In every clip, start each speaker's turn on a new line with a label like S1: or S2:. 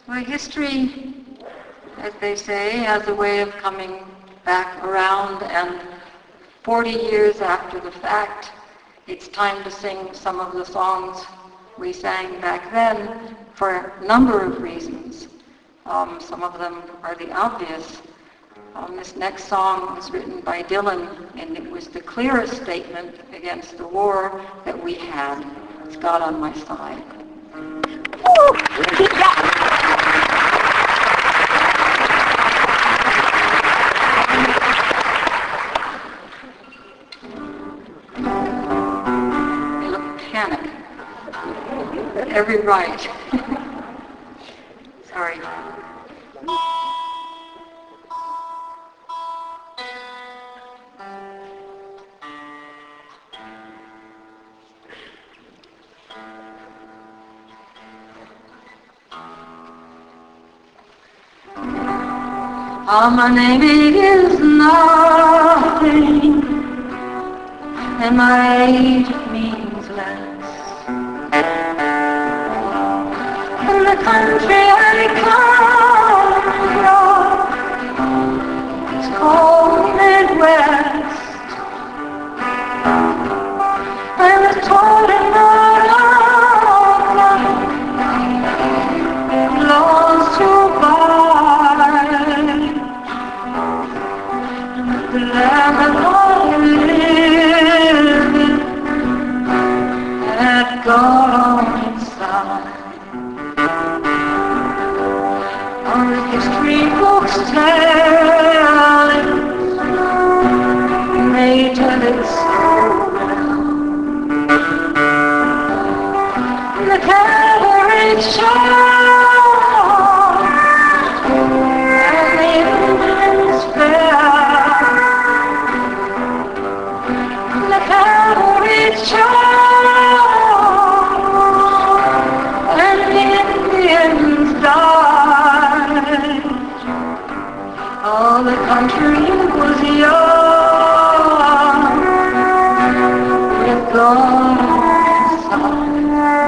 S1: Well, history, as they say, has a way of coming back around, and 40 years after the fact, it's time to sing some of the songs we sang back then for a number of reasons. Some of them are the obvious. This next song was written by Dylan, and it was the clearest statement against the war that we had. It's God on My Side. They look panic at every right. Sorry. My name is nothing, and my age means less. In the country I come from, it's called Midwest. I was taught in the laws to abide. The land of all living had God on its side. Our history books tell it, they tell it so well. The cavalry charge and the Indians fell. The cavalry charge and the Indians died. All the country was young with God on its side.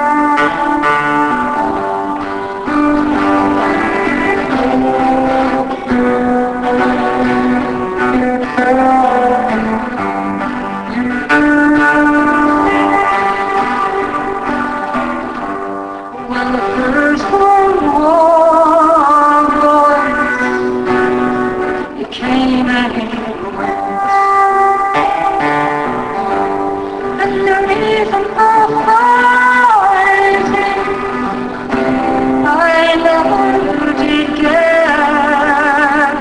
S1: When the First World War boys, it came and it went, and the reason for fighting I never did get,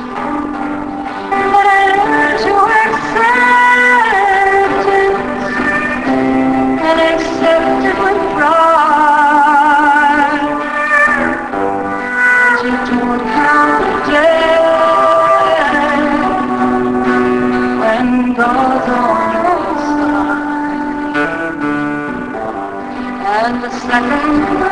S1: but I learned to accept it, and accept it with pride. You don't count the day when God's on your side. And the second